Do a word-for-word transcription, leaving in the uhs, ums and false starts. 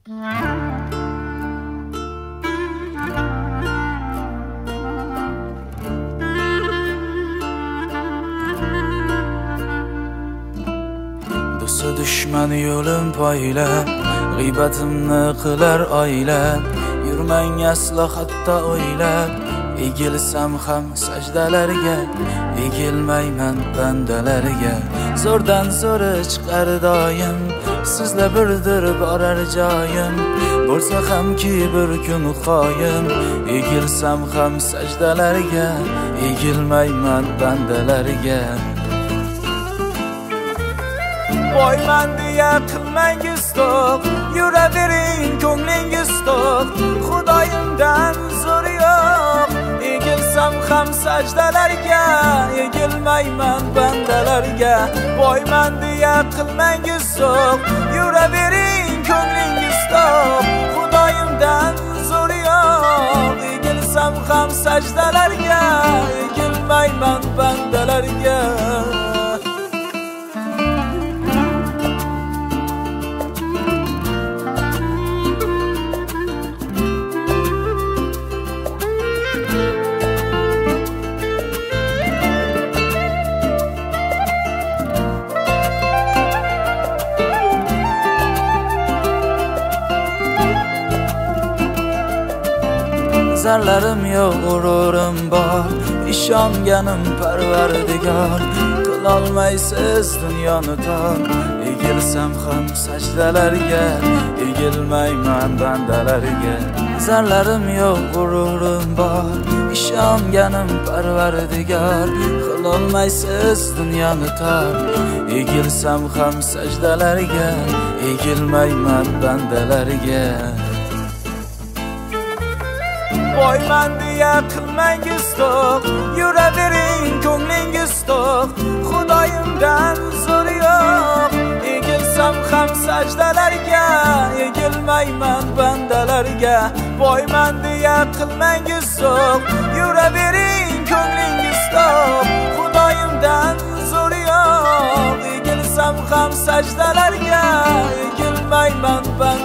Do'sti dushman yo'lim poylab, g'iybatimni qilar oylab, yurmang aslo hatto o'ylab, egilsam ham sajdalarga, egilmayman bandalarga. Zo'rdan zo'ri chiqar doim, sizla birdir borar joyim. Bo'lsa hamki bir kun qoyim, egilsam ham sajdalarga, egilmayman bandalarga. Boyman deya qilmangiz to'q, yuravering ko'nglingiz to'q. Xudoyimdan zo'ri yo'q, egilsam ham sajdalarga, egilmayman bandalarga. Boyman deya qilmangiz to'q, yuravering ko'nglingiz to'q. Xudoyimdan zo'ri yo'q, egilsam ham sajdalarga, egilmayman bandalarga. Zarlarim yo'q, g'ururim bor, ishonganim Parvardigor. Qilolmaysiz dunyoni tor, egilsam ham sajdalarga, egilmayman bandalarga. Zarlarim yo'q, g'ururim bor, ishonganim Parvardigor. Qilolmaysiz dunyoni tor, egilsam ham sajdalarga, egilmayman bandalarga. Boyman deya qilmangiz to'q, yuravering ko'nglingiz to'q. Xudoyimdan zo'ri yo'q, egilsam ham sajdalarga, egilmayman bandalarga. Boyman deya qilmangiz to'q, yuravering ko'nglingiz to'q. Xudoyimdan zo'ri yo'q, egilsam ham sajdalarga, egilmayman bandalarga.